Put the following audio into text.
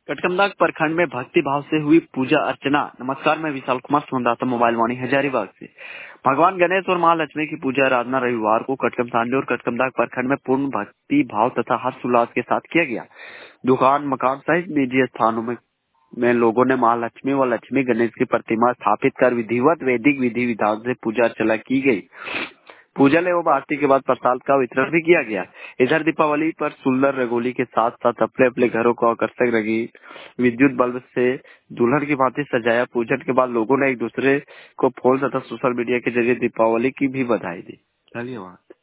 कटकमदाग प्रखंड में भक्ति भाव से हुई पूजा अर्चना। नमस्कार, मैं विशाल कुमार, संवाददाता मोबाइल वाणी हजारीबाग से। भगवान गणेश और महालक्ष्मी की पूजा आराधना रविवार को कटकम सांडली और कटकमदाग प्रखंड में पूर्ण भक्ति भाव तथा हर्षोल्लास के साथ किया गया। दुकान मकान सहित निजी स्थानों में लोगों ने महालक्ष्मी व लक्ष्मी गणेश की प्रतिमा स्थापित कर विधिवत वैदिक विधि विधान से पूजा अर्चना की गई। पूजा एवं आरती के बाद प्रसाद का वितरण भी किया गया। इधर दीपावली पर सुंदर रंगोली के साथ साथ अपने अपने घरों को आकर्षक रंगीन विद्युत बल्ब से दुल्हन की भांति सजाया। पूजन के बाद लोगों ने एक दूसरे को फोन तथा सोशल मीडिया के जरिए दीपावली की भी बधाई दी। धन्यवाद।